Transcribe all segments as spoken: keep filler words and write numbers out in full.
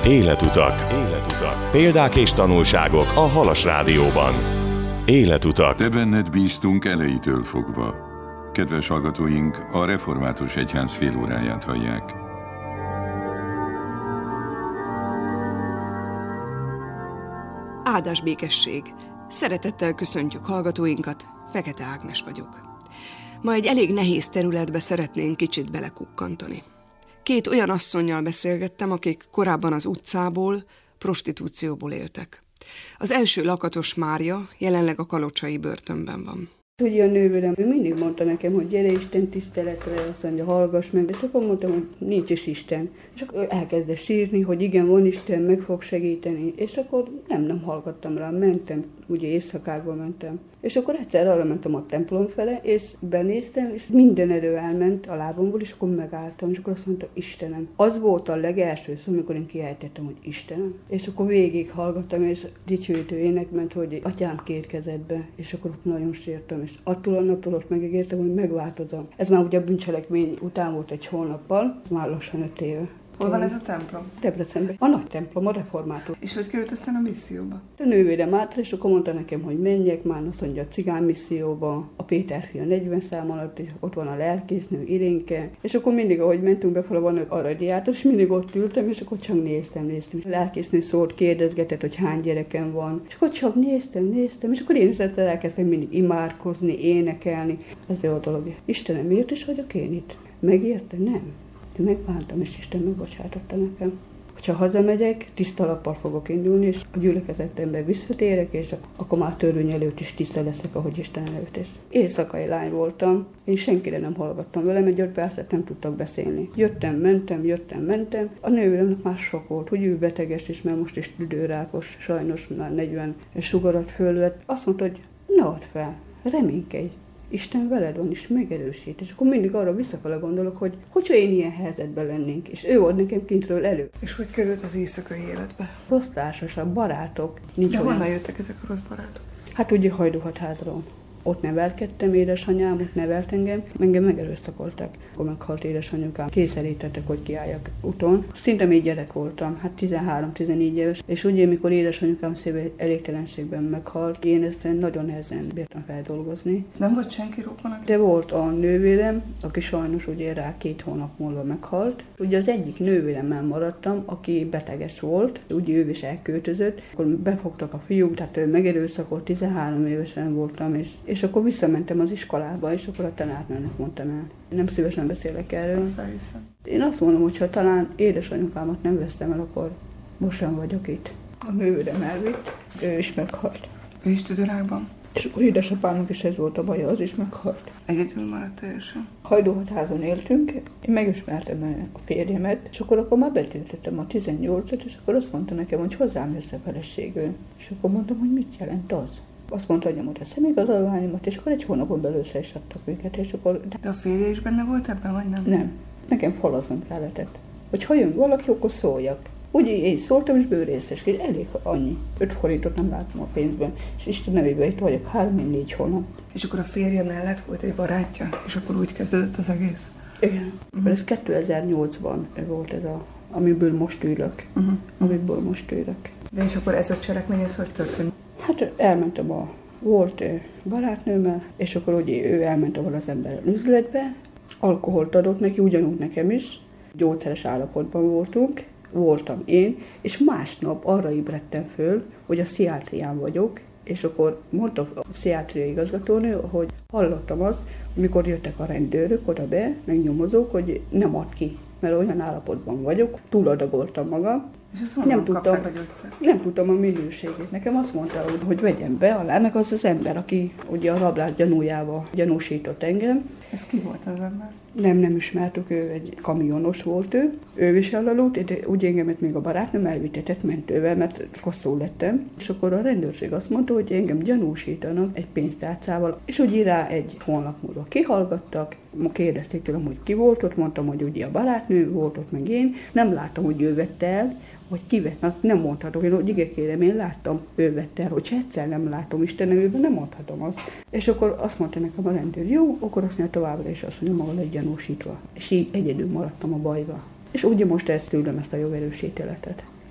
Életutak. Életutak. Példák és tanulságok a Halas Rádióban. Életutak. Te benned bíztunk elejétől fogva. Kedves hallgatóink, a Református Egyház félóráját hallják. Áldás békesség! Szeretettel köszöntjük hallgatóinkat, Fekete Ágnes vagyok. Ma egy elég nehéz területbe szeretnénk kicsit belekukkantani. Két olyan asszonnyal beszélgettem, akik korábban az utcából, prostitúcióból éltek. Az első Lakatos Mária jelenleg a kalocsai börtönben van. Ugye a nővérem mindig mondta nekem, hogy gyere Isten tiszteletre, azt mondja, hallgass meg, és akkor mondtam, hogy nincs is Isten. És akkor elkezdett sírni, hogy igen, van Isten, meg fog segíteni. És akkor nem, nem hallgattam rá, mentem, ugye éjszakákban mentem. És akkor egyszer arra mentem a templom fele, és benéztem, és minden erő elment a lábamból, és akkor megálltam, és akkor azt mondtam, Istenem. Az volt a legelső szó, amikor én kiejtettem, hogy Istenem. És akkor végig hallgattam, és dicsőítő ének ment, hogy Atyám két kezedbe, és akkor ott nagyon sírtam. És attól a naptól ott megígértem, hogy megváltozom. Ez már ugye a bűncselekmény után volt egy hónappal, már lassan öt éve. Hol van ez a templom? Debrecenben. A nagy templom, a református. És hogy került aztán a misszióba? A nővérem átra, és akkor mondta nekem, hogy menjek már, azt mondja, a cigány misszióba, a Péter fia negyven szám alatt, és ott van a lelkésznő Irénke, és akkor mindig, ahogy mentünk befele, van a radiátor, és mindig ott ültem, és akkor csak néztem, néztem. A lelkésznő szólt, kérdezgetett, hogy hány gyerekem van, és akkor csak néztem, néztem, és akkor én is elkezdtem mindig imádkozni, énekelni. Ez jó dolog. Istenem, miért is vagyok én itt? Megérte? Nem. Én megbántam, és Isten megbocsátotta nekem. Ha hazamegyek, tiszta lappal fogok indulni, és a gyülekezetembe visszatérek, és akkor már törvény előtt is tiszta leszek, ahogy Isten előtt is. Éjszakai lány voltam, én senkire nem hallgattam vele, mert öt percet nem tudtak beszélni. Jöttem, mentem, jöttem, mentem. A nővéremnek már sok volt, hogy ő beteges is, mert most is tüdőrákos, sajnos már negyven sugarat fölvett. Azt mondta, hogy ne add fel, reménykedj. Isten veled van, és megerősít. És akkor mindig arra visszafele gondolok, hogy hogyha én ilyen helyzetben lennénk, és ő volt nekem kintről elő. És hogy került az éjszakai életbe? Rossz társaság, barátok. Nincs De olyan. honnan jöttek ezek a rossz barátok? Hát ugye Hajdúhatházról. Ott nevelkedtem, édesanyám, ott nevelt engem, engem megerőszakoltak. Akkor meghalt édesanyukám, kényszerítettek, hogy kiálljak úton. Szinte még gyerek voltam, hát tizenhárom-tizenégy éves, és ugye, mikor édesanyukám szíve elégtelenségben meghalt, én ezt nagyon nehezen bírtam feldolgozni. Nem volt senki rokonak? De volt a nővérem, aki sajnos ugye rá két hónap múlva meghalt. Ugye az egyik nővéremmel maradtam, aki beteges volt, ugye ő is elköltözött, akkor befogtak a fiúk, tehát ő megerőszakolt, tizenhárom évesen voltam, és És akkor visszamentem az iskolába, és akkor a tanárnőnek mondtam el. Nem szívesen beszélek erről. Vissza-vissza. Én azt mondom, hogy ha talán édesanyukámat nem vesztem el, akkor most sem vagyok itt. A nővérem elvitt, ő is meghalt. Ő is tüdőrákban? És akkor édesapámnak is ez volt a baja, az is meghalt. Egyedül maradt teljesen? Hajdúhatházon éltünk, én megismertem a férjemet, és akkor, akkor már betöltöttem a tizennyolcat, és akkor azt mondta nekem, hogy hozzám jössz a feleségül. És akkor mondtam, hogy mit jelent az? Azt mondta, hogy nyomod a személyigazolványomat, és akkor egy hónapon belül össze is adtak őket, és akkor... De a férje is benne volt ebben, vagy nem? Nem. Nekem falaznom kellett. Hogy ha jön valaki, akkor szóljak. Úgy én szóltam, és bőrészes, hogy elég annyi. Öt forintot nem látom a pénzben, és Isten nevében itt vagyok három-négy hónap. És akkor a férje mellett volt egy barátja, és akkor úgy kezdődött az egész? Igen. Uh-huh. Ez kétezer-nyolcban volt ez a, amiből most ülök. Uh-huh. Amiből most ülök. De és akkor ez a cselekmény, ez hogy történt? Hát elmentem a volt barátnőmmel, és akkor ugye ő elment ahol az ember üzletbe, alkoholt adott neki, ugyanúgy nekem is, gyógyszeres állapotban voltunk, voltam én, és másnap arra ébredtem föl, hogy a pszichiátrián vagyok, és akkor mondta a pszichiátriai igazgatónő, hogy hallottam azt, mikor jöttek a rendőrök oda be, meg nyomozók, hogy nem ad ki, mert olyan állapotban vagyok, túladagoltam magam. És azt nem tudtam, a nem tudtam a minőségét. Nekem azt mondta, hogy vegyem be alá, meg az az ember, aki ugye a rablás gyanújával gyanúsított engem. Ez ki volt az ember? Nem, nem ismertük, ő egy kamionos volt ő. Ő is elaludt, de úgy engemet még a barátnőm elvitetett mentővel, mert rosszul lettem. És akkor a rendőrség azt mondta, hogy engem gyanúsítanak egy pénztárcával, és úgy rá egy hónap múlva kihallgattak, kérdezték tőlem, hogy ki volt ott, mondtam, hogy ugye a barátnő volt ott, meg én. Nem láttam, hogy ő vette el, vagy kivett, azt nem mondhatok, én hogy igen kérem, én láttam, ő vette el, hogyha egyszer nem látom Isten nevében, nem mondhatom azt. És akkor azt mondta nekem a rendőr, jó, akkor azt mondja továbbra is azt mondja, maga egy gyanúsítva. És így egyedül maradtam a bajba. És ugye most ezt tőlem ezt a jogerős ítéletet.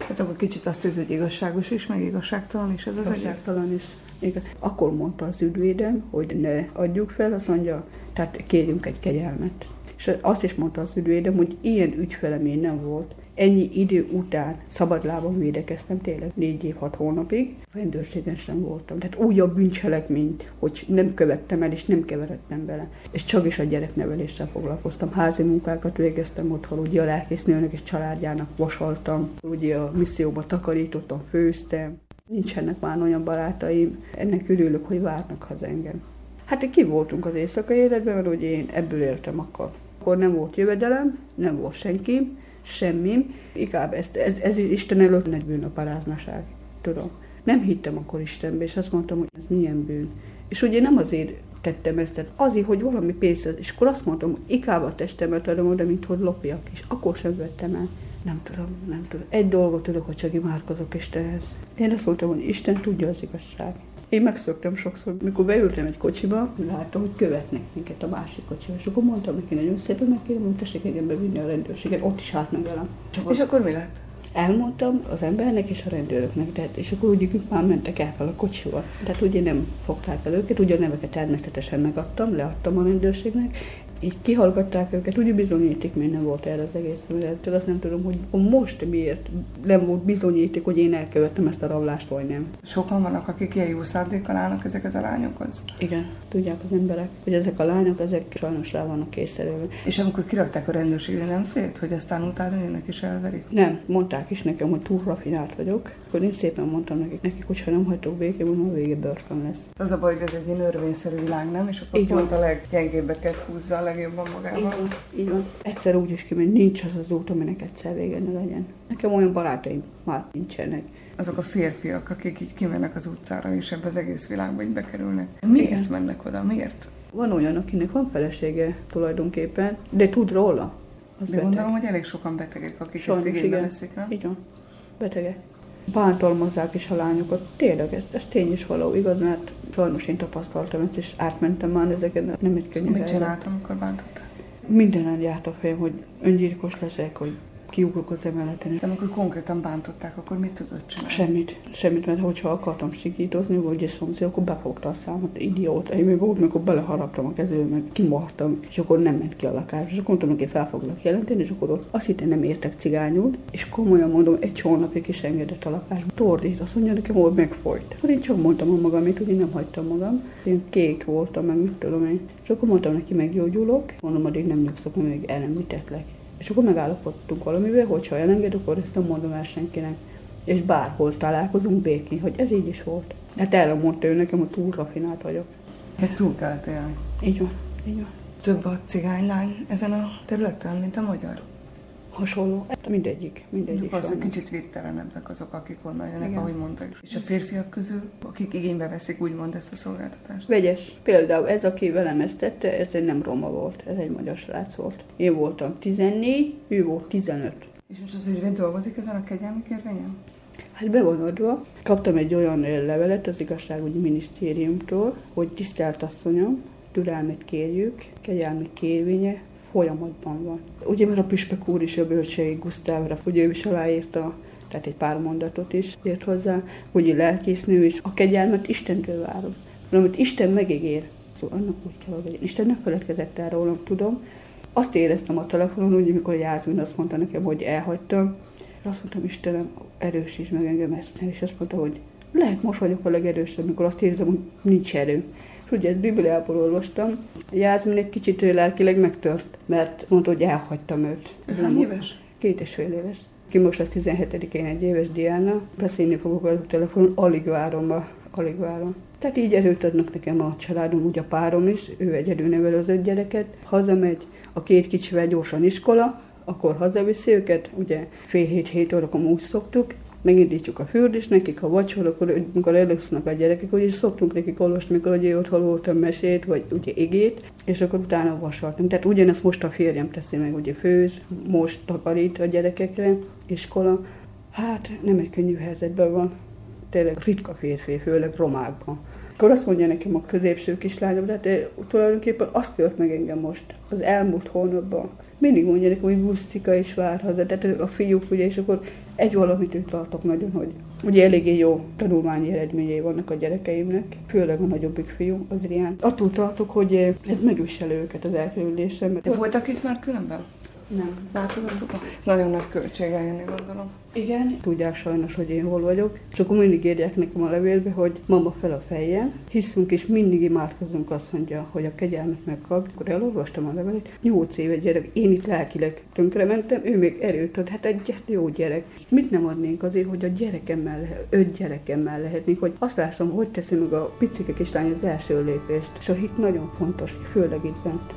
Hát akkor kicsit azt hisz, hogy igazságos is, meg igazságtalan is ez az egész? Igazságtalan is. Igen. Akkor mondta az ügyvédem, hogy ne adjuk fel, azt mondja, tehát kérjünk egy kegyelmet. És azt is mondta az ügyvédem, hogy ilyen ügyfelem még nem volt. Ennyi idő után szabadlábon védekeztem, tényleg négy év, hat hónapig, rendőrségen sem voltam. Tehát újabb bűncselekményt, hogy nem követtem el, és nem keveredtem bele. És csak is a gyerekneveléssel foglalkoztam. Házi munkákat végeztem otthon, ugye a lelkésznőnek és családjának vasaltam, ugye a misszióba takarítottam, főztem. Nincsenek már olyan barátaim, ennek örülök, hogy várnak haza engem. Hát ki voltunk az éjszakai életben, mert ugye én ebből éltem akkor. Akkor nem volt jövedelem, nem volt senki, semmi. Inkább ez, ez, ez Isten előtt egy bűn a paráznaság, tudom. Nem hittem akkor Istenbe, és azt mondtam, hogy ez milyen bűn. És ugye nem azért tettem ezt, tehát azért, hogy valami pénz, és akkor azt mondtam, hogy inkább a testemet adom oda, mint hogy lopjak, és akkor sem vettem el. Nem tudom, nem tudom. Egy dolgot tudok, hogy csak imádkozok Istenhez. Én azt mondtam, hogy Isten tudja az igazság. Én megszoktam sokszor, mikor beültem egy kocsiba, láttam, hogy követnek minket a másik kocsiba, és akkor mondtam neki nagyon szépen, megkérem, hogy tessék engem bevinni a rendőrséget, ott is állt meg velem. Csak és akkor mi lett? Elmondtam az embernek és a rendőröknek, tehát, és akkor úgy már mentek el fel a kocsival. Tehát ugye nem fogták el őket, ugye a neveket természetesen megadtam, leadtam a rendőrségnek, így kihallgatták őket, ugye bizonyíték még nem volt erre az egészre, csak azt nem tudom, hogy most miért nem volt bizonyíték, hogy én elkövettem ezt a rablást, vagy nem. Sokan vannak, akik ilyen jó szándékkal állnak ezekhez a lányokhoz? Igen, tudják az emberek, hogy ezek a lányok, ezek sajnos rá vannak kényszerülve. És amikor kirakták a rendőrségre, nem félt, hogy aztán utána jönnek és elverik? Nem, mondták is nekem, hogy túl rafinált vagyok, akkor én szépen mondtam nekik, nekik hogyha nem hagytok békében, a vége börtön lesz. Az a baj, hogy ez egy ilyen örvényszerű világ, nem? És akkor így pont van. A leggyengébbeket húzza a legjobban magával. Így van, így van. Egyszer úgy is kimegy, nincs az az út, aminek egyszer vége ne legyen. Nekem olyan barátaim már nincsenek. Azok a férfiak, akik így kimennek az utcára, és ebbe az egész világba így bekerülnek. Miért igen. mennek oda? Miért? Van olyan, akinek van felesége tulajdonképpen, de tud róla. Az de beteg. Gondolom, hogy elég sokan betegek, akik sajnos, ezt igénybe veszik, nem? Így van. Betegek. Bántalmazzák is a lányokat. Tényleg, ez, ez tény is való, igaz, mert sajnos én tapasztaltam ezt, és átmentem már ezeken, nem egy könnyű. Mit csináltam, amikor bántották? Mindenen járt a fejem, hogy öngyilkos leszek, hogy kiugrok az emeleten. De amikor konkrétan bántották, akkor mit tudott csinálni? Semmit. Semmit, mert hogyha akartam sikítozni, vagy egy szomszéd, akkor befogta a számot, idióta. Én még volt, amikor beleharaptam a kezébe, meg kimartam, és akkor nem ment ki a lakás. És akkor mondtam, hogy fel foglak jelenteni, és akkor ott azt hittem, nem értek cigányul, és komolyan mondom, egy hónapig is engedett a lakásba. Tordít, azt mondja nekem, hogy megfolyt. Akkor én csak mondtam a magamét, hogy én nem hagytam magam. Én kék voltam, meg mit tudom én. És akkor mondtam neki, meggyógyulok, mondom, addig nem nyugszok, mert még el nem mitetlek. És akkor megállapodtunk valamivel, hogyha elenged, akkor ezt nem mondom el senkinek. És bárhol találkozunk békén, hogy ez így is volt. Hát erre mondta ő nekem, hogy túl rafinált vagyok. Meg túl kellett élni. Így van, így van. Több a cigánylány ezen a területen, mint a magyar? Hasonló. Hát mindegyik, mindegyik. Persze kicsit vittelenebbek azok, akik onnan jönnek, igen. Ahogy mondták. És a férfiak közül, akik igénybe veszik úgymond ezt a szolgáltatást? Vegyes. Például ez, aki velem ezt tette, ez egy nem roma volt, ez egy magyar srác volt. Én voltam tizennégy, ő volt tizenöt. És most az ügyvéd dolgozik ezen a kegyelmi kérvényen? Hát be van adva. Kaptam egy olyan levelet az igazságügyi minisztériumtól, hogy tisztelt asszonyom, türelmet kérjük, kegyelmi kérvénye folyamatban van. Ugye, mert a püspök úr is a Bölcsei Gusztávra, ugye ő is aláírta, tehát egy pár mondatot is írt hozzá, hogy a lelkésznő is a kegyelmet Istentől várom. Amit Isten megígér, szóval annak úgy kell, hogy Isten nem feledkezett el rólam, tudom. Azt éreztem a telefonon, úgy, amikor a Jászmin azt mondta nekem, hogy elhagytam, és azt mondtam, Istenem, erősíts meg engem ezt, és azt mondta, hogy lehet most vagyok a legerősebb, amikor azt érzem, hogy nincs erő. És ugye ezt Bibliából olvastam. Jászmin egy kicsit lelkileg megtört, mert mondta, hogy elhagytam őt. Ez hány éves? Két és fél éves. Ki most az tizenhetedikén egy éves Diana. Beszélni fogok velük telefonon, alig várom, alig várom. Tehát így erőt adnak nekem a családom, úgy a párom is, ő egyedül nevel az öt gyereket. Hazamegy, a két kicsivel gyorsan iskola, akkor hazaviszi őket, ugye fél hét-hét órakor úgy szoktuk, megindítjuk a fürdést nekik, a vacsor, akkor amikor elősznak a gyerekek, ugye szoktunk nekik olvasni, mikor ugye ott hallottam mesét, vagy ugye igét, és akkor utána vasaltunk. Tehát ugyanezt most a férjem teszi meg, ugye főz, most takarít a gyerekekre, iskola. Hát nem egy könnyű helyzetben van. Tényleg ritka férfi, főleg romákban. Akkor azt mondja nekem a középső kislányom, de hát tulajdonképpen azt tört meg engem most, az elmúlt hónapban. Mindig mondja nekem, hogy busztika is vár haza, tehát a fiúk, ugye, és akkor egy valamit őt tartok nagyon, hogy ugye eléggé jó tanulmányi eredményei vannak a gyerekeimnek, főleg a nagyobbik fiú, Adrián. Attól tartok, hogy ez megvisel őket az elkerülésre. De voltak itt már különben? Nem. Látogatók? Ez nagyon nagy költség eljönni, gondolom. Igen. Tudják sajnos, hogy én hol vagyok, és akkor mindig írják nekem a levélbe, hogy mama fel a fejjel, hiszünk és mindig imádkozunk, azt mondja, hogy a kegyelmet megkap. Akkor elolvastam a levelet, nyolc éve gyerek, én itt lelkileg tönkrementem, ő még erőt ad, hát egy jó gyerek. Mit nem adnénk azért, hogy a gyerekemmel lehet, öt gyerekemmel lehetnénk, hogy azt látom, hogy teszi meg a picike kislány az első lépést, és a hit nagyon fontos, főleg itt bent.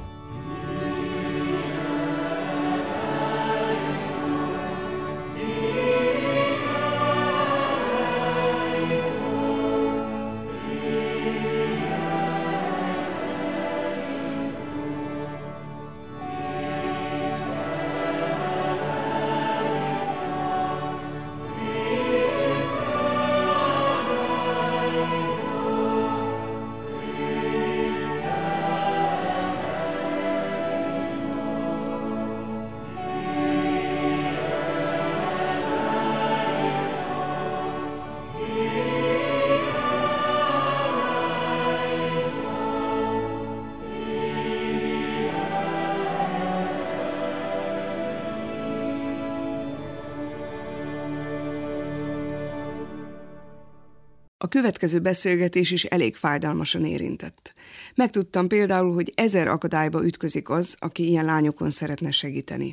A következő beszélgetés is elég fájdalmasan érintett. Megtudtam például, hogy ezer akadályba ütközik az, aki ilyen lányokon szeretne segíteni.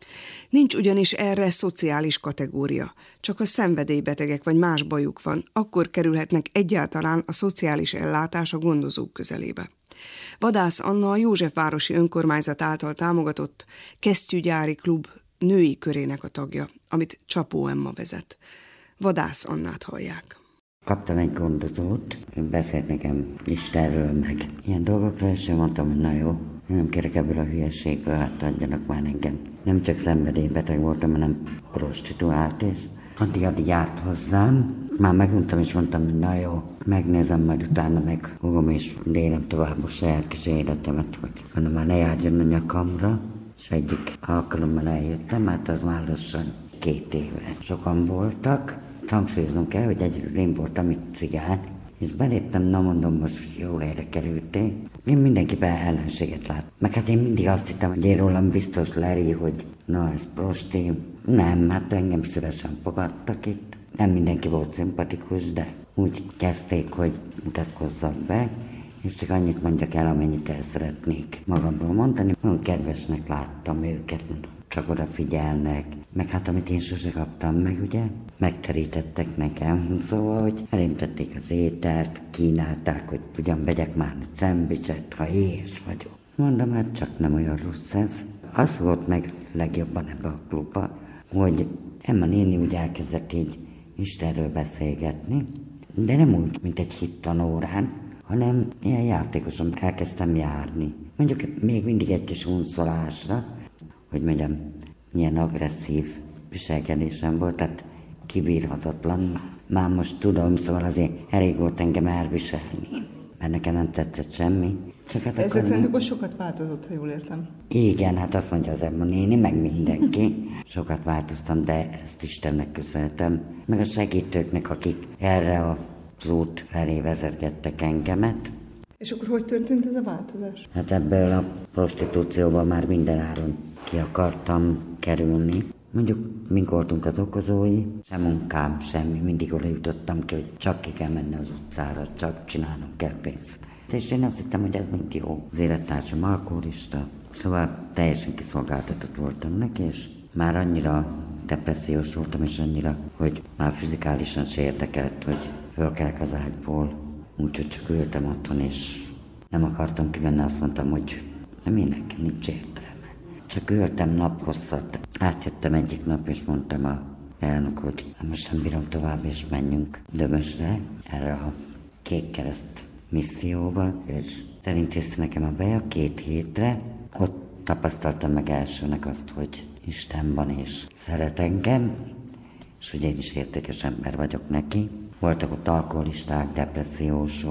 Nincs ugyanis erre szociális kategória, csak a szenvedélybetegek vagy más bajuk van, akkor kerülhetnek egyáltalán a szociális ellátás a gondozók közelébe. Vadász Anna a Józsefvárosi Önkormányzat által támogatott Kesztyűgyári Klub női körének a tagja, amit Csapó Emma vezet. Vadász Annát hallják. Kaptam egy gondozót, beszélt nekem Istenről, meg ilyen dolgokról, és én mondtam, hogy na jó, nem kérek ebből a hülyeségből, hát adjanak már engem. Nem csak szenvedélybeteg voltam, hanem prostituált is. Addig, addig járt hozzám, már meguntam, és mondtam, hogy na jó, megnézem, majd utána meg fogom, és élem tovább a saját kis életemet, hogy mondom, már ne járjon a nyakamra, és egyik alkalommal eljöttem, hát az már lassan két éve. Sokan voltak, hangsúlyoznom kell, hogy egyről én voltam itt cigány, és beléptem, na mondom, most jó helyre kerültél. Én mindenkiben ellenséget lát. Meg hát én mindig azt hittem, hogy én rólam biztos Leri, hogy na ez prosti. Nem, hát engem szívesen fogadtak itt. Nem mindenki volt szimpatikus, de úgy kezdték, hogy mutatkozzak be, és csak annyit mondjak el, amennyit el szeretnék magamról mondani. Olyan kedvesnek láttam őket, mondom. Csak odafigyelnek, meg hát amit én sose kaptam meg, ugye, megterítettek nekem, szóval, hogy elintették az ételt, kínálták, hogy ugyan vegyek már egy szendvicset, ha éhes vagyok. Mondom, hát csak nem olyan rossz ez. Az fogott meg legjobban ebbe a klubba, hogy Emma néni úgy elkezdett így Istenről beszélgetni, de nem úgy, mint egy hittanórán, hanem ilyen játékosan elkezdtem járni. Mondjuk még mindig egy kis unszolásra, hogy mondjam, milyen agresszív viselkedésem volt, tehát kibírhatatlan. Már most tudom, szóval azért elég volt engem elviselni, mert nekem nem tetszett semmi. Csak hát ezek szerint akkor sokat változott, ha jól értem. Igen, hát azt mondja az Emma néni, meg mindenki. Sokat változtam, de ezt Istennek köszönhetem, meg a segítőknek, akik erre az út felé vezetgettek engemet. És akkor hogy történt ez a változás? Hát ebből a prostitúcióban már mindenáron ki akartam kerülni. Mondjuk mink voltunk az okozói, sem munkám, semmi, mindig oda jutottam ki, hogy csak ki kell menni az utcára, csak csinálnom kell pénzt. És én azt hittem, hogy ez mind jó. Az élettársam alkoholista, szóval teljesen kiszolgáltatott voltam neki, és már annyira depressziós voltam, és annyira, hogy már fizikálisan se érdekelt, hogy fölkelek az ágyból. Úgyhogy csak ültem otthon, és nem akartam kimenni, azt mondtam, hogy nem én nekem nincs értelme. Csak ültem naphosszat. Átjöttem egyik nap, és mondtam a elnök, hogy most nem bírom tovább, és menjünk Dömösre, erre a Kék Kereszt misszióba, és elintézte nekem a beja két hétre. Ott tapasztaltam meg elsőnek azt, hogy Isten van, és szeret engem, és hogy én is értékes ember vagyok neki. Voltak ott alkoholisták, depressziósok,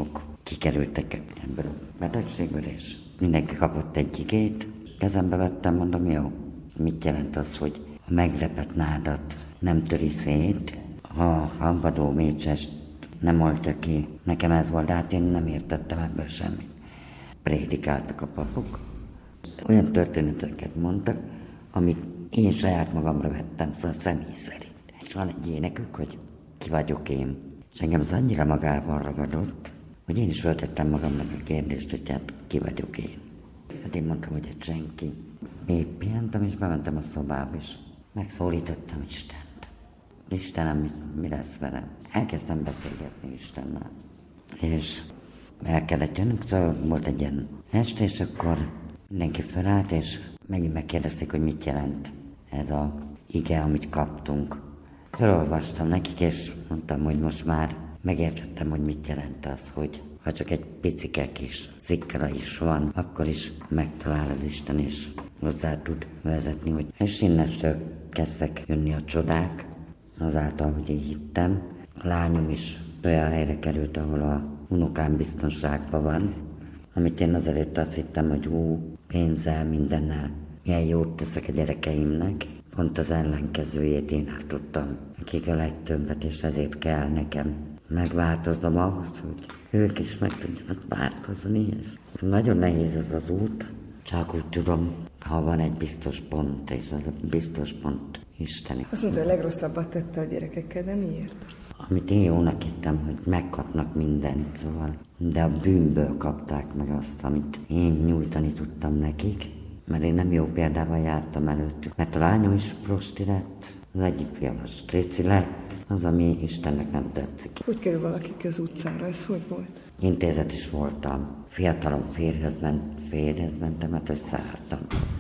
kikerültek ebből a betegségből, és mindenki kapott egy igét. Kezembe vettem, mondom, jó, mit jelent az, hogy a megrepett nádat nem töri szét, ha hamvadó mécsest nem oltja ki. Nekem ez volt, de hát én nem értettem ebből semmit. Prédikáltak a papok. Olyan történeteket mondtak, amit én saját magamra vettem, szóval személy szerint. És van egy énekük, hogy ki vagyok én. És engem az annyira magában ragadott, hogy én is föltettem magamnak a kérdést, hogy hát ki vagyok én. Hát én mondtam, hogy egy senki. Épp pihentem, és bementem a szobába, és megszólítottam Istent. Istenem, mi, mi lesz velem? Elkezdtem beszélgetni Istennel. És el kellett jönnünk, szóval volt egy ilyen este, és akkor mindenki felállt, és megint megkérdezték, hogy mit jelent ez a ige, amit kaptunk. Felolvastam nekik, és mondtam, hogy most már megértettem, hogy mit jelent az, hogy ha csak egy picike kis szikra is van, akkor is megtalál az Isten, és hozzá tud vezetni. Hogy és innentől kezdtek jönni a csodák, azáltal, hogy én hittem. A lányom is olyan helyre került, ahol a unokám biztonságban van, amit én azelőtt azt hittem, hogy hú, pénzzel, mindennel milyen jót teszek a gyerekeimnek. Pont az ellenkezőjét én átudtam nekik a legtöbbet, és ezért kell nekem megváltoznom ahhoz, hogy ők is meg tudjanak változni. És nagyon nehéz ez az út, csak úgy tudom, ha van egy biztos pont, és az a biztos pont Isteni. Azt mondta, hogy a legrosszabbat tette a gyerekekkel, de miért? Amit én jónak hittem, hogy megkapnak mindent, szóval, de a bűnből kapták meg azt, amit én nyújtani tudtam nekik, mert én nem jó példával jártam előttük. Mert a lányom is prosti lett, az egyik fiam a strici lett, az, ami Istennek nem tetszik. Hogy kerül valaki az utcára, ez hogy volt? Intézet is voltam. Fiatalom férjhez, ment, férjhez mentem, hát hogy szálltam.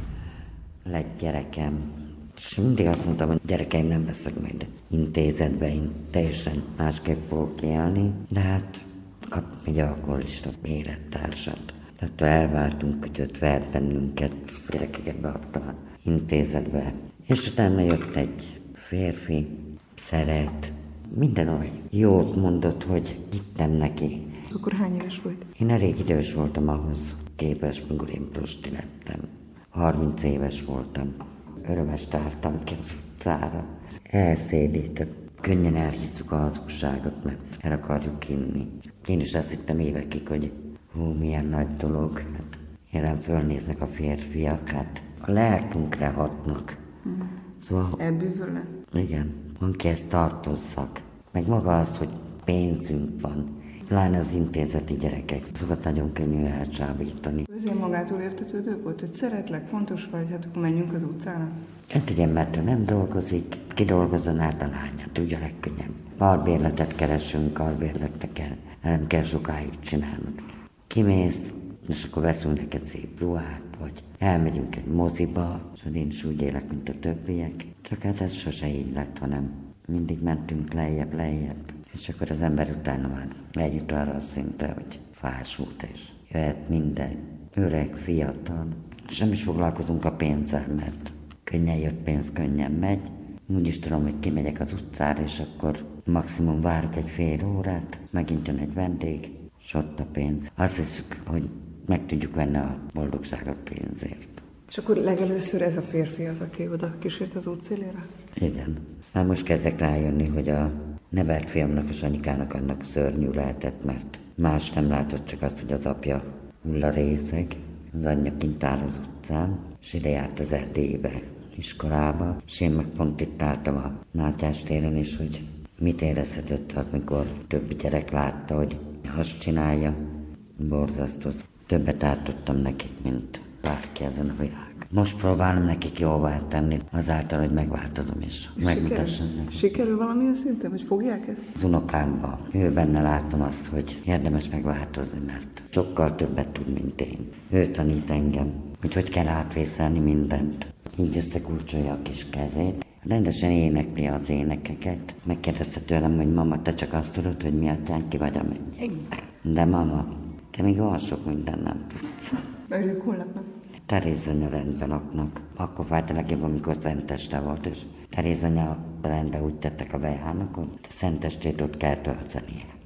Lett gyerekem. És mindig azt mondtam, hogy gyerekeim nem veszek majd intézetbe, én teljesen másképp fogok élni. De hát kap egy alkoholista élettársat. Tehát elváltunk, hogy ott vert bennünket, gyerekeket beadtam az intézetbe. És utána jött egy férfi, szeret, minden olyan jót mondott, hogy hittem neki. Akkor hány éves volt? Én elég idős voltam ahhoz képest, mikor én prosti lettem. harminc éves voltam. Örömest álltam ki az utcára. Elszédített. Könnyen elhisszük a hazugságot, mert el akarjuk inni. Én is azt hittem évekig, hogy hú, milyen nagy dolog. Hát, jelen fölnéznek a férfiak, hát a lelkünkre hatnak. Mm. Szóval... Elbűvölne? Igen. Van ki ezt tartozzak. Meg maga az, hogy pénzünk van. Pláne az intézeti gyerekek. Szóval nagyon könnyű elcsábítani. Ez ilyen magától értetődő volt, hogy szeretlek, fontos vagy, hát akkor menjünk az utcára? Hát igen, mert ő nem dolgozik, kidolgozzon át a lányát, ugye a legkönnyebb. Albérletet keresünk, albérleteket, nem kell sokáig csinálnod. Kimész, és akkor veszünk neked szép ruhát, vagy elmegyünk egy moziba, és én is úgy élek, mint a többiek. Csak hát ez sose így lett, hanem mindig mentünk lejjebb, lejjebb. És akkor az ember utána már eljut arra a szintre, hogy fásult, és jöhet minden, öreg, fiatal. És nem is foglalkozunk a pénzzel, mert könnyen jött pénz, könnyen megy. Úgy is tudom, hogy kimegyek az utcára, és akkor maximum várok egy fél órát, megint jön egy vendég, és ott a pénz. Azt hiszük, hogy meg tudjuk venni a boldogságot pénzért. És akkor legelőször ez a férfi az, aki oda kísért az útszélére? Igen. Már most kezdek rájönni, hogy a nevelt fiamnak és anyukának annak szörnyű lehetett, mert más nem látott, csak azt, hogy az apja hullarészeg, az anyja kint áll az utcán, és ide járt az Erdélybe, iskolába, és én meg pont itt álltam a Mátyás téren is, hogy mit érezhetett az, mikor többi gyerek látta, hogy azt csinálja, borzasztó. Többet ártottam nekik, mint bárki ezen a világ. Most próbálom nekik jóvá tenni, azáltal, hogy megváltozom is. Megmutassam nekik. Sikerül valamilyen szinten, hogy fogják ezt? Az unokámban. Ő benne látom azt, hogy érdemes megváltozni, mert sokkal többet tud, mint én. Ő tanít engem, hogy hogy kell átvészelni mindent. Így összekulcsolja a kis kezét. Rendesen énekli az énekeket. Megkérdezte tőlem, hogy mama, te csak azt tudod, hogy mi atyán ki vagy a mennyek. De mama, te még olyan sok minden nem tudsz. Mert ők hol laknak? Terézanya rendben laknak. Akkor fájt a legjobb, amikor szenteste volt, és Terézanya rendben úgy tettek a bejának, hogy a szentestét ott kell töltenie.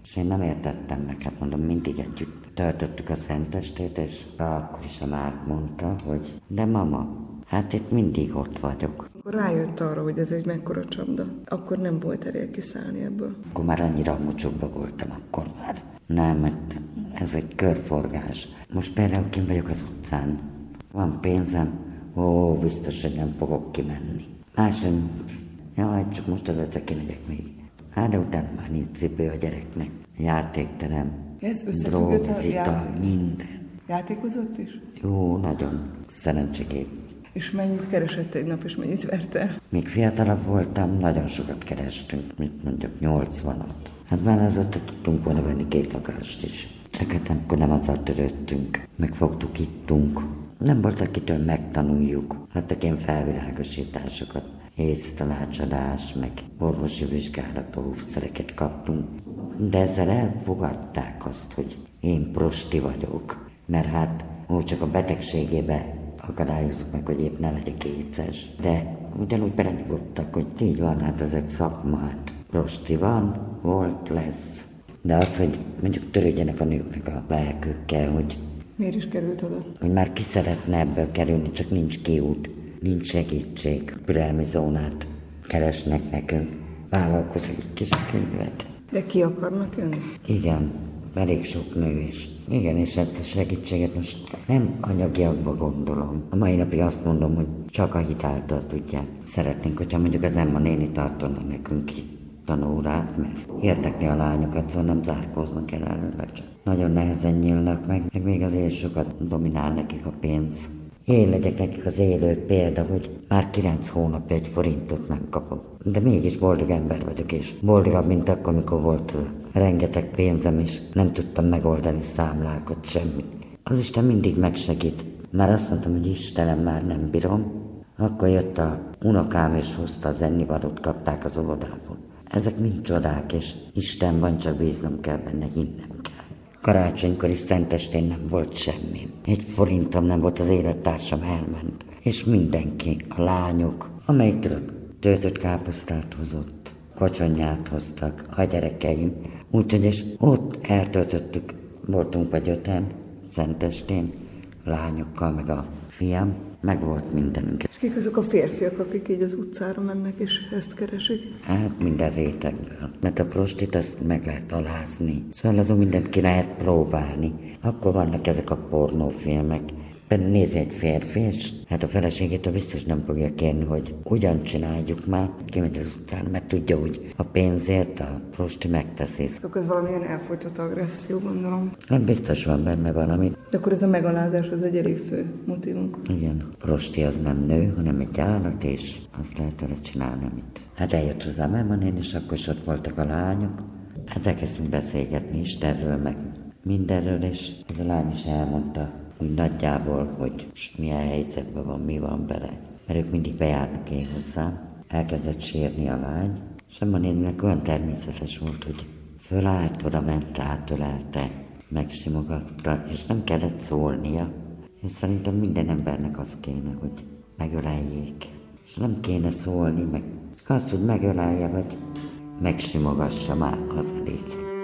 És én nem értettem meg, hát mondom, mindig együtt töltöttük a szentestét, és akkor is a Márk mondta, hogy de mama, hát itt mindig ott vagyok. Akkor rájött arra, hogy ez egy mekkora csapda. Akkor nem volt erély kiszállni ebből. Akkor már annyira a mocsokba voltam, akkor már. Nem, mert ez egy körforgás. Most például kint vagyok az utcán. Van pénzem, ó, biztos, hogy nem fogok kimenni. Máson, jaj, csak most az egyszer kimegyek még. Hát de utána már nincs cipő a gyereknek. Játékterem, ez összefüggött a játék... minden. Játékozott is? Jó, nagyon. Szerencségép. És mennyit keresett egy nap, és mennyit vert el? Még fiatalabb voltam, nagyon sokat kerestünk, mint mondjuk nyolcvanat. Hát már azóta tudtunk volna venni két lakást is. Csak hát akkor nem azzal törődtünk. Megfogtuk, ittunk. Nem volt, akitől megtanuljuk. Adtak ilyen felvilágosításokat. Észtanácsadás, meg orvosi vizsgálató szereket kaptunk. De ezzel elfogadták azt, hogy én prosti vagyok. Mert hát úgy csak a betegségébe akadályozzuk meg, hogy épp ne legyek éces. De ugyanúgy belenyugodtak, hogy így van, hát ez egy szakma, hát prosti van, volt, lesz. De az, hogy mondjuk törődjenek a nőknek a lelkükkel, hogy... Miért is került oda? Hogy már ki szeretne ebből kerülni, csak nincs kiút, nincs segítség. Türelmi zónát keresnek nekünk. Vállalkozói kis könyvet. De ki akarnak jönni? Igen, elég sok nő is. Igen, és ezt a segítséget most nem anyagiakba gondolom. A mai napig azt mondom, hogy csak a hitáltal tudják. Szeretnénk, hogyha mondjuk az Emma néni tartana nekünk itt tanórát, mert érdekli a lányokat, szóval nem zárkóznak el előle, csak nagyon nehezen nyílnak meg, meg még azért sokat dominál nekik a pénz. Én legyek nekik az élő példa, hogy már kilenc hónap egy forintot nem kapok. De mégis boldog ember vagyok, és boldogabb, mint akkor, amikor volt rengeteg pénzem, és nem tudtam megoldani számlákat, semmit. Az Isten mindig megsegít. Már azt mondtam, hogy Istenem, már nem bírom. Akkor jött a unokám, és hozta az ennivalót, kapták az óvodából. Ezek mind csodák, és Isten van, csak bíznom kell benne, hinnem kell. Karácsonykor is szentestén nem volt semmi. Egy forintom nem volt, az élettársam elment. És mindenki, a lányok, amelyik tudott, töltött káposztát hozott, kocsonyát hoztak, a gyerekeim. Úgyhogy és ott eltöltöttük, voltunk vagy öten, szentestén, lányokkal, meg a fiam, meg volt mindenünk. És kik azok a férfiak, akik így az utcára mennek, és ezt keresik? Hát minden rétegből. Mert a prostit azt meg lehet alázni. Szóval azon mindent ki lehet próbálni. Akkor vannak ezek a pornófilmek. Például nézi egy férfi, és hát a feleségétől biztos nem fogja kérni, hogy ugyan csináljuk már, kimegy az utcára, mert tudja, hogy a pénzért a prosti megteszi. Akkor ez valamilyen elfolytott agresszió, gondolom. Hát biztos van benne valami. De akkor ez a megalázás az egy elég fő motivum. Igen, a prosti az nem nő, hanem egy állat, és azt lehet vele csinálni, amit. Hát eljött hozzám Emma néni, és akkor is ott voltak a lányok. Hát elkezdtünk beszélgetni Istenről, meg mindenről, és ez a lány is elmondta, úgy nagyjából, hogy milyen helyzetben van, mi van vele. Mert ők mindig bejárnak én hozzám. Elkezdett sírni a lány, és Emma néninek olyan természetes volt, hogy fölállt, oda ment, átölelte, megsimogatta, és nem kellett szólnia. És szerintem minden embernek az kéne, hogy megöleljék. És nem kéne szólni, meg azt, hogy megölelje, vagy megsimogassa, már az elég.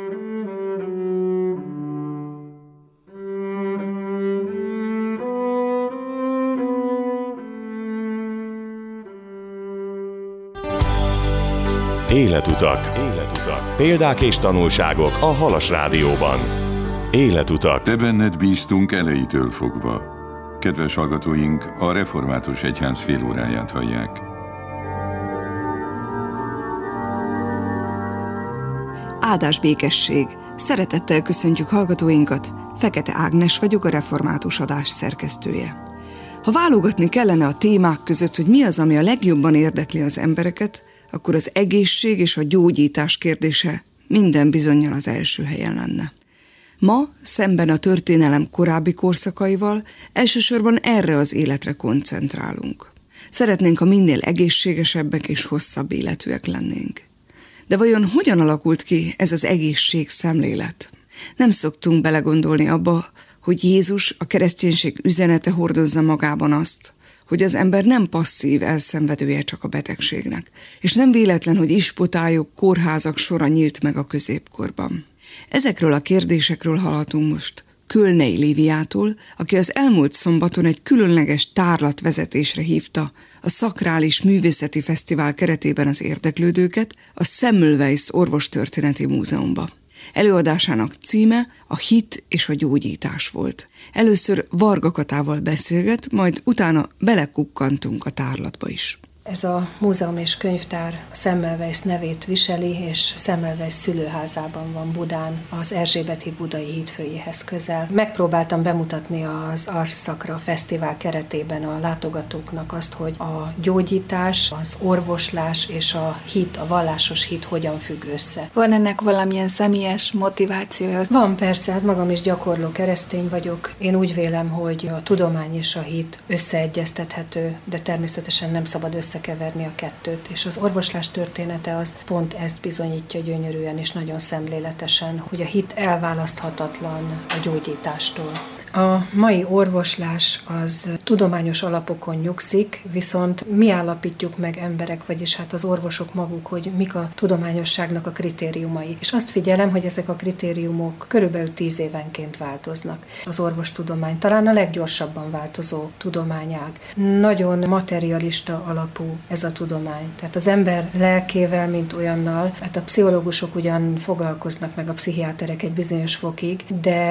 Életutak. Életutak. Példák és tanulságok a Halas Rádióban. Életutak. Te benned bíztunk elejétől fogva. Kedves hallgatóink, a Református Egyház félóráját hallják. Áldás békesség! Szeretettel köszöntjük hallgatóinkat, Fekete Ágnes vagyok, a Református adás szerkesztője. Ha válogatni kellene a témák között, hogy mi az, ami a legjobban érdekli az embereket, akkor az egészség és a gyógyítás kérdése minden bizonnyal az első helyen lenne. Ma, szemben a történelem korábbi korszakaival, elsősorban erre az életre koncentrálunk. Szeretnénk, ha minél egészségesebbek és hosszabb életűek lennénk. De vajon hogyan alakult ki ez az egészség szemlélet? Nem szoktunk belegondolni abba, hogy Jézus, a kereszténység üzenete hordozza magában azt, hogy az ember nem passzív elszenvedője csak a betegségnek, és nem véletlen, hogy ispotályok, kórházak sora nyílt meg a középkorban. Ezekről a kérdésekről hallhatunk most Kölnei Líviától, aki az elmúlt szombaton egy különleges tárlatvezetésre hívta a Szakrális Művészeti Fesztivál keretében az érdeklődőket a Semmelweis Orvostörténeti Múzeumba. Előadásának címe a hit és a gyógyítás volt. Először Varga Katával beszélget, majd utána belekukkantunk a tárlatba is. Ez a múzeum és könyvtár Semmelweis nevét viseli, és Semmelweis szülőházában van Budán, az Erzsébet híd budai hídfőjéhez közel. Megpróbáltam bemutatni az Ars Sacra Fesztivál keretében a látogatóknak azt, hogy a gyógyítás, az orvoslás és a hit, a vallásos hit hogyan függ össze. Van ennek valamilyen személyes motivációja? Van persze, hát magam is gyakorló keresztény vagyok. Én úgy vélem, hogy a tudomány és a hit összeegyeztethető, de természetesen nem szabad össze keverni a kettőt, és az orvoslás története az pont ezt bizonyítja gyönyörűen és nagyon szemléletesen, hogy a hit elválaszthatatlan a gyógyítástól. A mai orvoslás az tudományos alapokon nyugszik, viszont mi állapítjuk meg emberek, vagyis hát az orvosok maguk, hogy mik a tudományosságnak a kritériumai. És azt figyelem, hogy ezek a kritériumok körülbelül tíz évenként változnak. Az orvostudomány talán a leggyorsabban változó tudományág. Nagyon materialista alapú ez a tudomány. Tehát az ember lelkével, mint olyannal, hát a pszichológusok ugyan foglalkoznak meg a pszichiáterek egy bizonyos fokig,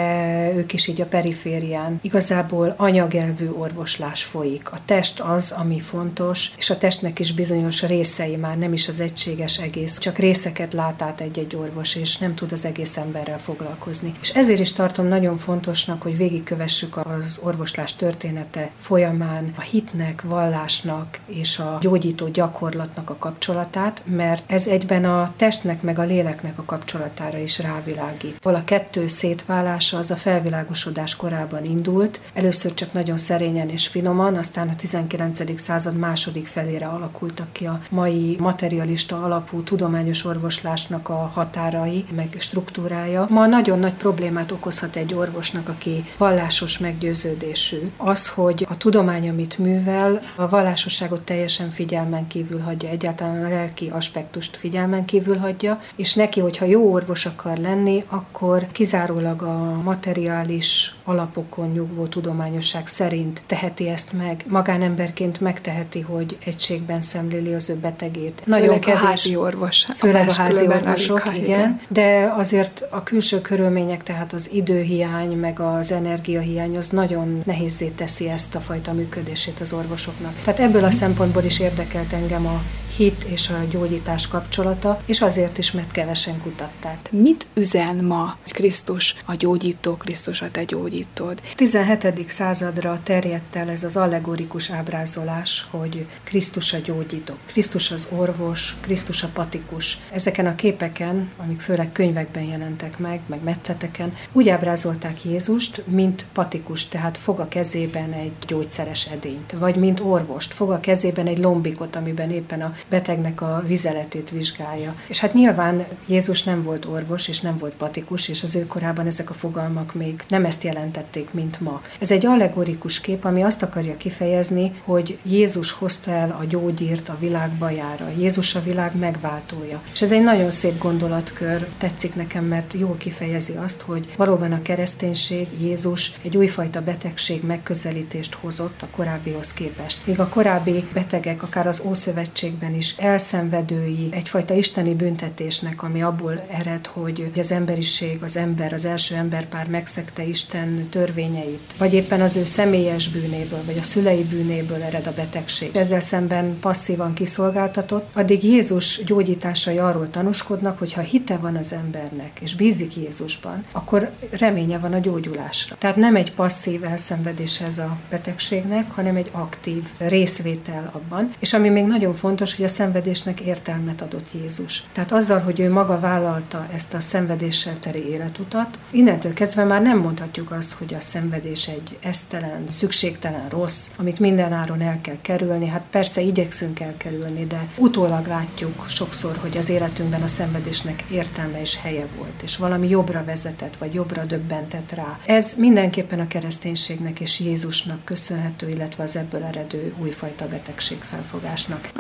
de ők is így a periférián. Igazából anyagelvű orvoslás folyik. A test az, ami fontos, és a testnek is bizonyos részei, már nem is az egységes egész, csak részeket lát át egy-egy orvos, és nem tud az egész emberrel foglalkozni. És ezért is tartom nagyon fontosnak, hogy végigkövessük az orvoslás története folyamán a hitnek, vallásnak és a gyógyító gyakorlatnak a kapcsolatát, mert ez egyben a testnek meg a léleknek a kapcsolatára is rávilágít. Hol a kettő szétválása az a felvilágosodás korában indult, először csak nagyon szerényen és finoman, aztán a tizenkilencedik század második felére alakultak ki a mai materialista alapú tudományos orvoslásnak a határai, meg struktúrája. Ma nagyon nagy problémát okozhat egy orvosnak, aki vallásos meggyőződésű. Az, hogy a tudomány, amit művel, a vallásosságot teljesen figyelmen kívül hagyja, egyáltalán a lelki aspektust figyelmen kívül hagyja, és neki, hogyha jó orvos akar lenni, akkor kizárólag a materiális alapokon nyugvó tudományosság szerint teheti ezt meg. Magánemberként megteheti, hogy egységben szemléli az ő betegét. Nagyon főleg kevés, a házi orvos. Főleg a, a házi orvosok, igen. igen. De azért a külső körülmények, tehát az időhiány, meg az energiahiány, az nagyon nehézzé teszi ezt a fajta működését az orvosoknak. Tehát ebből a szempontból is érdekelt engem a hit és a gyógyítás kapcsolata, és azért is, mert kevesen kutatták. Mit üzen ma Krisztus, a gyógyító, Krisztus a te gyógyítód? tizenhetedik századra terjedt el ez az allegorikus ábrázolás, hogy Krisztus a gyógyító, Krisztus az orvos, Krisztus a patikus. Ezeken a képeken, amik főleg könyvekben jelentek meg, meg metszeteken, úgy ábrázolták Jézust, mint patikus, tehát fog a kezében egy gyógyszeres edényt, vagy mint orvost, fog a kezében egy lombikot, amiben éppen a betegnek a vizeletét vizsgálja. És hát nyilván Jézus nem volt orvos, és nem volt patikus, és az ő korában ezek a fogalmak még nem ezt jelentették, mint ma. Ez egy allegorikus kép, ami azt akarja kifejezni, hogy Jézus hozta el a gyógyírt a világ bajára. Jézus a világ megváltója. És ez egy nagyon szép gondolatkör, tetszik nekem, mert jól kifejezi azt, hogy valóban a kereszténység, Jézus egy újfajta betegség megközelítést hozott a korábbihoz képest. Míg a korábbi betegek, akár az Ószövetségben is elszenvedői egyfajta isteni büntetésnek, ami abból ered, hogy az emberiség, az ember, az első emberpár megszegte Isten törvényeit, vagy éppen az ő személyes bűnéből, vagy a szülei bűnéből ered a betegség. Ezzel szemben passzívan kiszolgáltatott, addig Jézus gyógyításai arról tanúskodnak, hogy ha hite van az embernek, és bízik Jézusban, akkor reménye van a gyógyulásra. Tehát nem egy passzív elszenvedés ez a betegségnek, hanem egy aktív részvétel abban. És ami még nagyon fontos, hogy a szenvedésnek értelmet adott Jézus. Tehát azzal, hogy ő maga vállalta ezt a szenvedéssel teli életutat, innentől kezdve már nem mondhatjuk azt, hogy a szenvedés egy esztelen, szükségtelen rossz, amit minden áron el kell kerülni. Hát persze igyekszünk elkerülni, de utólag látjuk sokszor, hogy az életünkben a szenvedésnek értelme és helye volt, és valami jobbra vezetett, vagy jobbra döbbentett rá. Ez mindenképpen a kereszténységnek és Jézusnak köszönhető, illetve az ebből eredő újfajta betegségfelfogásnak. Nagyon érdekes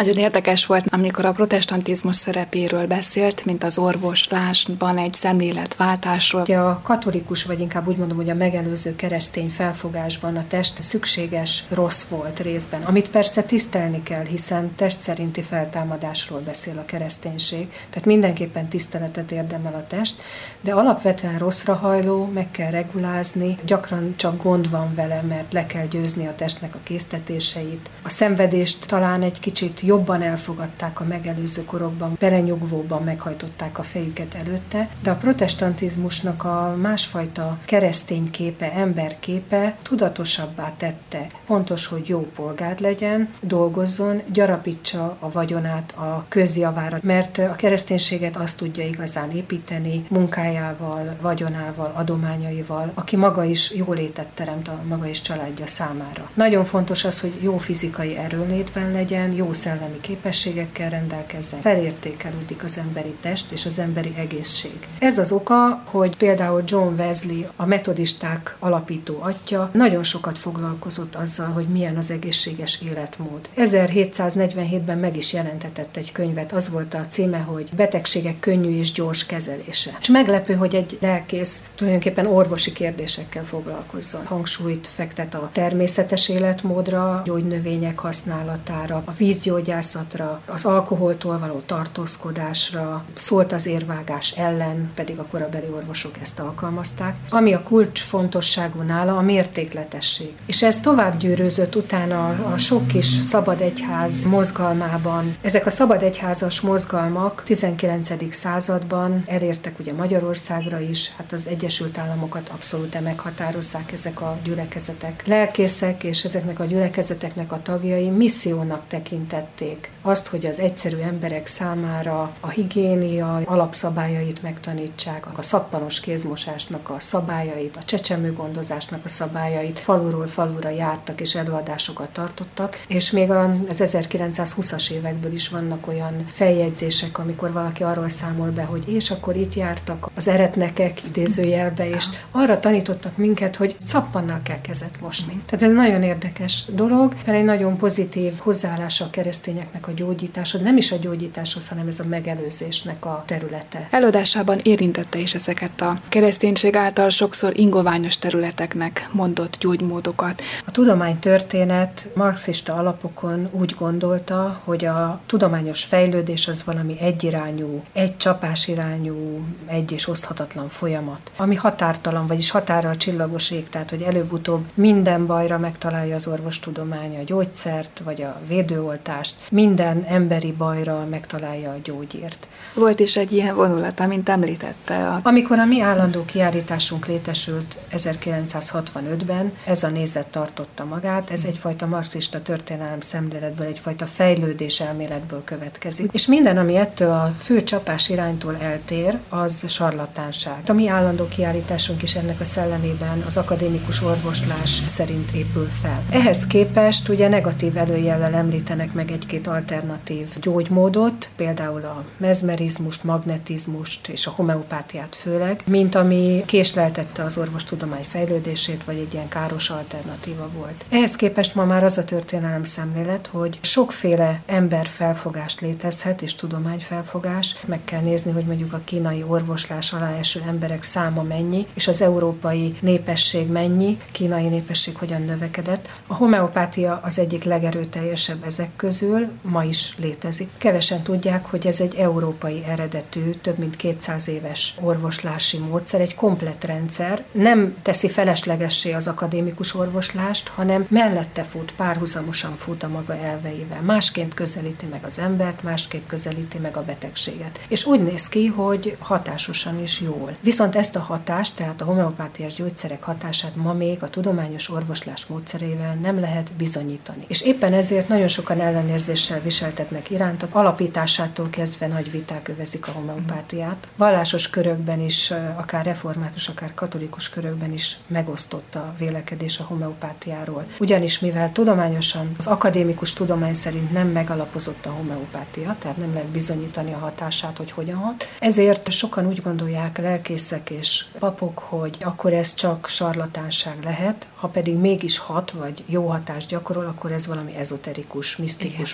érdekes volt, amikor a protestantizmus szerepéről beszélt, mint az orvoslásban egy szemléletváltásról. A katolikus, vagy inkább úgy mondom, hogy a megelőző keresztény felfogásban a test szükséges rossz volt részben, amit persze tisztelni kell, hiszen test szerinti feltámadásról beszél a kereszténység, tehát mindenképpen tiszteletet érdemel a test, de alapvetően rosszra hajló, meg kell regulázni, gyakran csak gond van vele, mert le kell győzni a testnek a késztetéseit. A szenvedést talán egy kicsit jobban elfogadták a megelőző korokban, belenyugvóban meghajtották a fejüket előtte, de a protestantizmusnak a másfajta keresztény képe, emberképe tudatosabbá tette. Fontos, hogy jó polgár legyen, dolgozzon, gyarapítsa a vagyonát a közjavára, mert a kereszténységet azt tudja igazán építeni munkájával, vagyonával, adományaival, aki maga is jólétet teremt a maga és családja számára. Nagyon fontos az, hogy jó fizikai erőnlétben legyen, jó szellemi képességekkel rendelkezzen, felértékelődik az emberi test és az emberi egészség. Ez az oka, hogy például John Wesley, a metodisták alapító atya, nagyon sokat foglalkozott azzal, hogy milyen az egészséges életmód. ezerhétszáznegyvenhétben meg is jelentetett egy könyvet, az volt a címe, hogy Betegségek könnyű és gyors kezelése. És meglepő, hogy egy lelkész tulajdonképpen orvosi kérdésekkel foglalkozzon. Hangsúlyt fektet a természetes életmódra, gyógynövények használatára, a vízgyógyászatra, az alkoholtól való tartózkodásra, szólt az érvágás ellen, pedig a korabeli orvosok ezt alkalmazták. Ami a kulcsfontosságú nála, a mértékletesség. És ez tovább gyűrűzött utána a sok kis szabad egyház mozgalmában. Ezek a szabad egyházas mozgalmak tizenkilencedik században elértek ugye Magyarországra is, hát az Egyesült Államokat abszolút meghatározzák ezek a gyülekezetek. Lelkészek és ezeknek a gyülekezeteknek a tagjai missziónak tekintették azt, hogy az egyszerű emberek számára a higiénia alapszabályait megtanítsák, a szappanos kézmosásnak a szabályait, a csecsemőgondozásnak a szabályait, faluról falura jártak és előadásokat tartottak, és még az ezerkilencszázhúszas évekből is vannak olyan feljegyzések, amikor valaki arról számol be, hogy és akkor itt jártak az eretnekek idézőjelbe, és arra tanítottak minket, hogy szappannal kell kezet mosni. Tehát ez nagyon érdekes dolog, mert egy nagyon pozitív hozzáállása a keresztényeknek a gyógyításhoz, nem is a gyógyításhoz, hanem ez a megelőzésnek a területe. Előadásában érintette is ezeket a kereszténység által sokszor ingoványos területeknek mondott gyógymódokat. A tudománytörténet marxista alapokon úgy gondolta, hogy a tudományos fejlődés az valami egyirányú, egy csapásirányú, egy és oszthatatlan folyamat, ami határtalan, vagyis határa a csillagos ég, tehát hogy előbb-utóbb minden bajra megtalálja az orvostudomány a gyógyszert, vagy a védőoltást, minden emberi bajra megtalálja a gyógyírt. Volt is egy ilyen vonulat, amint említette. A... Amikor a mi állandó kiállításunk létesült ezerkilencszázhatvanötben, ez a nézet tartotta magát, ez egyfajta marxista történelem szemléletből, egyfajta fejlődés elméletből következik. És minden, ami ettől a fő csapás iránytól eltér, az sarlatánság. A mi állandó kiállításunk is ennek a szellemében az akadémikus orvoslás szerint épül fel. Ehhez képest ugye negatív előjellel említenek meg egy-két alternatív gyógymódot, például a mezmerizmust, magnetizmust és a homeopátiát főleg, mint ami késleltette az orvostudomány fejlődését, vagy egy ilyen káros alternatíva volt. Ehhez képest ma már az a történelem szemlélet, hogy sokféle emberfelfogás létezhet, és tudományfelfogás. Meg kell nézni, hogy mondjuk a kínai orvoslás alá eső emberek száma mennyi, és az európai népesség mennyi, kínai népesség hogyan növekedett. A homeopátia az egyik legerőteljesebb ezek közül, ma is létezik. Kevesen tudják, hogy ez egy európai eredetű, több mint kétszáz éves orvoslási módszer, egy komplett rendszer. Nem teszi feleslegessé az akadémikus orvoslást, hanem mellette fut, párhuzamosan fut a maga elveivel. Másként közelíti meg az embert, másként közelíti meg a betegséget. És úgy néz ki, hogy hatásosan és jól. Viszont ezt a hatást, tehát a homeopátiás gyógyszerek hatását ma még a tudományos orvoslás módszerével nem lehet bizonyítani. És éppen ezért nagyon sokan ellenérzéssel viseltetnek iránta, alapításától kezdve nagy viták övezik a homeopátiát. Vallásos körökben is, akár református, akár katolikus körökben is megosztott a vélekedés a homeopátiáról. Ugyanis mivel tudományosan az akadémikus tudomány szerint nem megalapozott a homeopátia, tehát nem lehet bizonyítani a hatását, hogy hogyan hat, ezért sokan úgy gondolják, lelkészek és papok, hogy akkor ez csak sarlatánság lehet, ha pedig mégis hat, vagy jó hatást gyakorol, akkor ez valami ezoterikus, misztikus, mágikus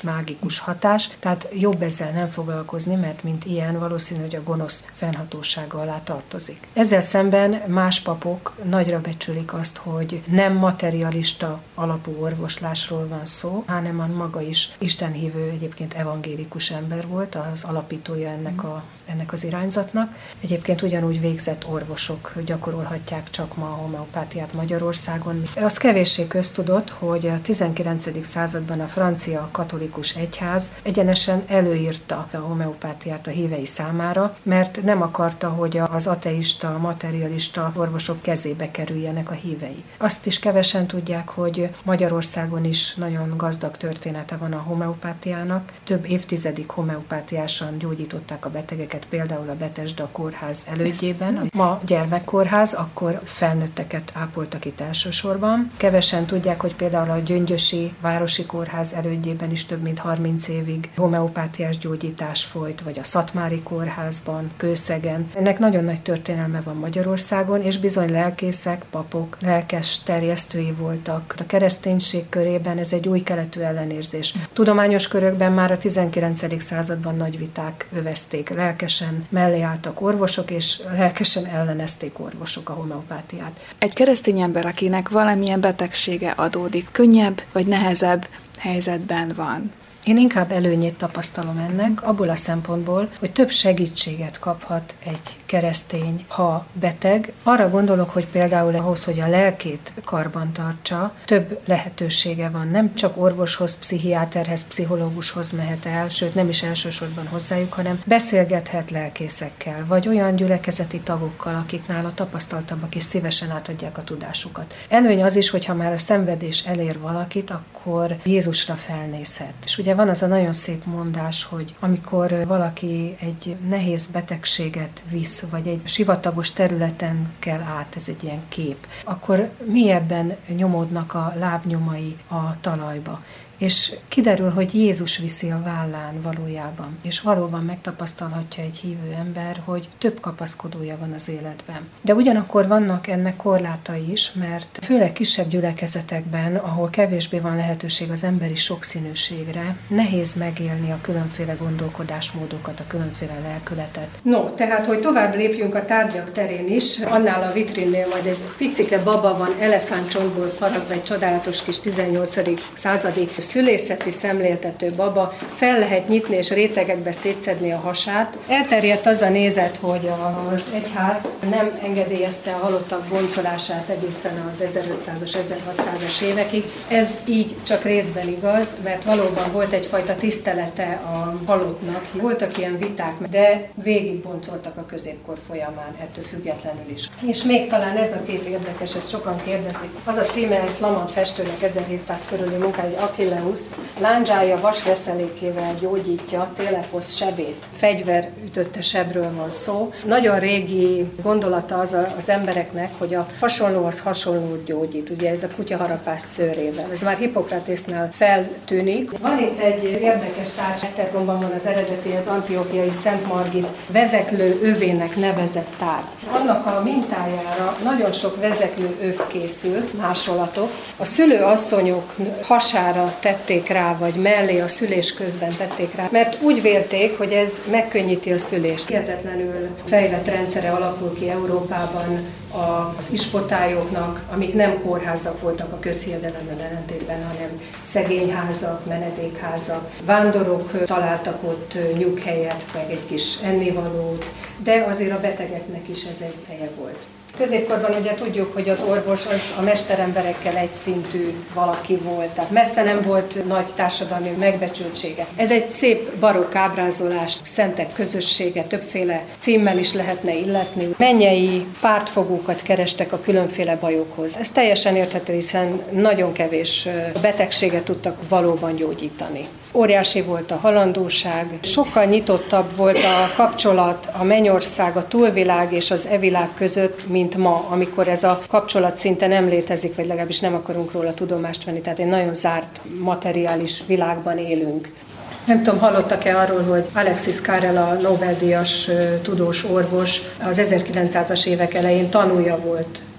demonikus hatás, tehát jobb ezzel nem foglalkozni, mert mint ilyen valószínű, hogy a gonosz fennhatósága alá tartozik. Ezzel szemben más papok nagyra becsülik azt, hogy nem materialista alapú orvoslásról van szó, hanem maga is istenhívő, egyébként evangélikus ember volt, az alapítója ennek, a, ennek az irányzatnak. Egyébként ugyanúgy végzett orvosok gyakorolhatják csak ma a homeopátiát Magyarországon. Az kevéssé köztudott, hogy a tizenkilencedik században a francia katolikus egyház egyenesen előírta a homeopátiát a hívei számára, mert nem akarta, hogy az ateista, materialista orvosok kezébe kerüljenek a hívei. Azt is kevesen tudják, hogy Magyarországon is nagyon gazdag története van a homeopátiának. Több évtizedig homeopátiásan gyógyították a betegeket, például a Betesda kórház elődjében. Ma gyermekkórház, akkor felnőtteket ápoltak itt elsősorban. Kevesen tudják, hogy például a Gyöngyösi városi kórház elődjében is több mint harminc évig homeopátiás gyógyítás folyt, vagy a Szatmári kórházban, Kőszegen. Ennek nagyon nagy történelme van Magyarországon, és bizony lelkészek, papok, lelkes terjesztői voltak. A kereszténység körében ez egy új keletű ellenérzés. Tudományos körökben már a tizenkilencedik században nagy viták övezték. Lelkesen mellé álltak orvosok, és lelkesen ellenezték orvosok a homeopátiát. Egy keresztény ember, akinek valamilyen betegsége adódik, könnyebb vagy nehezebb helyzetben van? Én inkább előnyét tapasztalom ennek, abból a szempontból, hogy több segítséget kaphat egy keresztény, ha beteg. Arra gondolok, hogy például ahhoz, hogy a lelkét karban tartsa, több lehetősége van. Nem csak orvoshoz, pszichiáterhez, pszichológushoz mehet el, sőt nem is elsősorban hozzájuk, hanem beszélgethet lelkészekkel, vagy olyan gyülekezeti tagokkal, akik nála tapasztaltabbak és szívesen átadják a tudásukat. Előny az is, hogyha már a szenvedés elér valakit, akkor Jézusra felnézhet. És ugye van az a nagyon szép mondás, hogy amikor valaki egy nehéz betegséget visz, vagy egy sivatagos területen kell át, ez egy ilyen kép, akkor mélyebben nyomódnak a lábnyomai a talajba. És kiderül, hogy Jézus viszi a vállán valójában, és valóban megtapasztalhatja egy hívő ember, hogy több kapaszkodója van az életben. De ugyanakkor vannak ennek korlátai is, mert főleg kisebb gyülekezetekben, ahol kevésbé van lehetőség az emberi sokszínűségre, nehéz megélni a különféle gondolkodásmódokat, a különféle lelkületet. No, tehát, hogy tovább lépjünk a tárgyak terén is, annál a vitrinnél majd egy picike baba van, elefántcsontból faragva, egy csodálatos kis tizennyolcadik századi szülészeti szemléltető baba, fel lehet nyitni és rétegekbe szétszedni a hasát. Elterjedt az a nézet, hogy az egyház nem engedélyezte a halottak boncolását egészen az ezerötszázas, ezerhatszázas évekig. Ez így csak részben igaz, mert valóban volt egyfajta tisztelete a halottnak. Voltak ilyen viták, de végig boncoltak a középkor folyamán, ettől függetlenül is. És még talán ez a kép érdekes, ezt sokan kérdezik. Az a címe egy flamand festőnek ezerhétszáz körüli munkája, hogy Achilleus lándzsája vasreszelékével gyógyítja Télefosz sebét. Fegyver ütötte sebről van szó. Nagyon régi gondolata az a, az embereknek, hogy a hasonló az hasonlót gyógyít. Ugye ez a kutyaharapás szőrével. Ez már Hippokratésnál feltűnik. Van itt egy érdekes tárgy, Esztergomban van az eredeti, az antiochiai Szent Margit vezeklő övének nevezett tárgy. Annak a mintájára nagyon sok vezeklő öv készült, másolatok. A szülőasszonyok hasára tették rá, vagy mellé a szülés közben tették rá, mert úgy vélték, hogy ez megkönnyíti a szülést. Hihetetlenül fejlett rendszere alakul ki Európában az ispotályoknak, amik nem kórházak voltak a közhiedelemben ellentétben, hanem szegényházak, menedékházak. Vándorok találtak ott nyughelyet, meg egy kis ennivalót, de azért a betegeknek is ez egy helye volt. Középkorban ugye tudjuk, hogy az orvos az a mesteremberekkel egyszintű valaki volt, tehát messze nem volt nagy társadalmi megbecsültsége. Ez egy szép barokk ábrázolás, szentek közössége, többféle címmel is lehetne illetni. Mennyei pártfogókat kerestek a különféle bajokhoz. Ez teljesen érthető, hiszen nagyon kevés betegséget tudtak valóban gyógyítani. Óriási volt a halandóság, sokkal nyitottabb volt a kapcsolat a mennyország, a túlvilág és az evilág között, mint ma, amikor ez a kapcsolat szinte nem létezik, vagy legalábbis nem akarunk róla tudomást venni, tehát egy nagyon zárt materiális világban élünk. Nem tudom, hallottak-e arról, hogy Alexis Carrel, a Nobel-díjas tudós orvos az ezerkilencszázas évek elején tanúja volt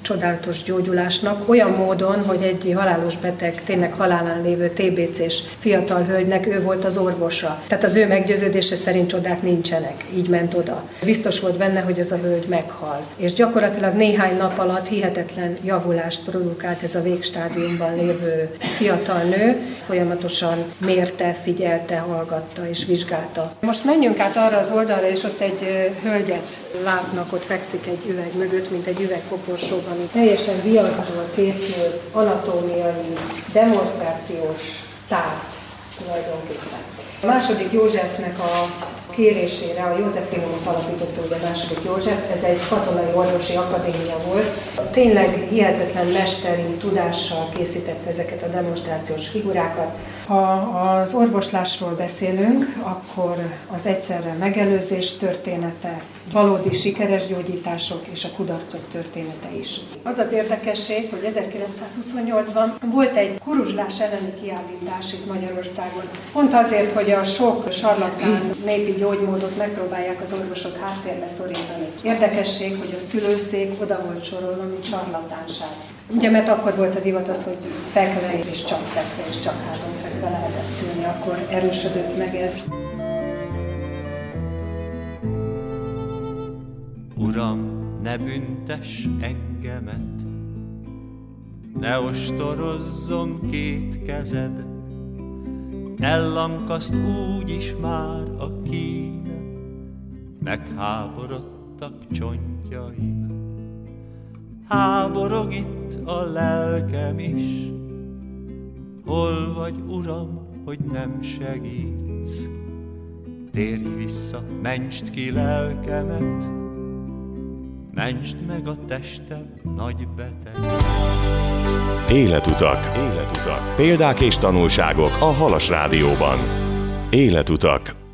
csodálatos gyógyulásnak, olyan módon, hogy egy halálos beteg, tényleg halálán lévő té bé cés fiatal hölgynek ő volt az orvosa. Tehát az ő meggyőződése szerint csodák nincsenek, így ment oda. Biztos volt benne, hogy ez a hölgy meghal. És gyakorlatilag néhány nap alatt hihetetlen javulást produkált ez a végstádiumban lévő fiatal nő, folyamatosan mérte, figyelte, hallgatta és vizsgálta. Most menjünk át arra az oldalra, és ott egy hölgyet látnak, ott fekszik egy üveg mögött, mint egy üvegkoporsóban, ami teljesen viaszról készült anatómiai, demonstrációs tárgy tulajdonképpen. A második Józsefnek a kérésére a Józsefinumot alapította ugye a második József, ez egy katonai orvosi akadémia volt. Tényleg hihetetlen mesteri tudással készítette ezeket a demonstrációs figurákat. Ha az orvoslásról beszélünk, akkor az egyszerre megelőzés története, valódi sikeres gyógyítások és a kudarcok története is. Az az érdekesség, hogy ezerkilencszázhuszonnyolcban volt egy kuruzslás elleni kiállítás itt Magyarországon. Pont azért, hogy a sok sarlatán népi gyógymódot megpróbálják az orvosok háttérbe szorítani. Érdekesség, hogy a szülőszék oda volt sorolva, mint sarlatánság. Ugye, mert akkor volt a divat az, hogy fekve és csak fekve és csak háton fekve lehetett szülni, akkor erősödött meg ez. Uram, ne büntess engemet, ne ostorozzon két kezed, ellamkaszt úgyis már a kín, megháborodtak csontjaim. Háborog itt a lelkem is, hol vagy, Uram, hogy nem segítsz? Térj vissza, mentsd ki lelkemet, mentsd meg a testem nagy beteg. Életutak, életutak. Példák és tanulságok a Halas Rádióban. Életutak.